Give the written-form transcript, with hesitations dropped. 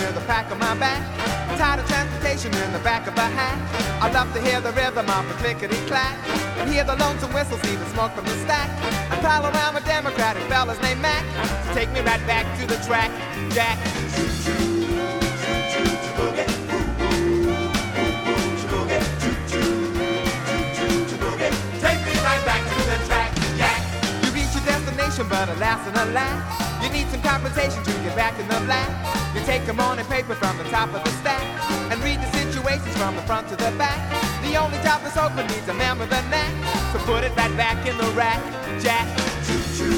with a pack on my back. I'm tired of transportation in the back of a hat. I love to hear the rhythm of the clickety-clack, and hear the lonesome whistle, see the smoke from the stack, and pile around with Democratic fellas named Mac. So take me right back to the track, Jack. Take me right back to the track, Jack. You reach your destination, but alas and alas, you need some compensation to get back in the lab. You take the morning paper from the top of the stack and read the situations from the front to the back. The only job that's open needs a member of the knack, so put it right back in the rack, Jack.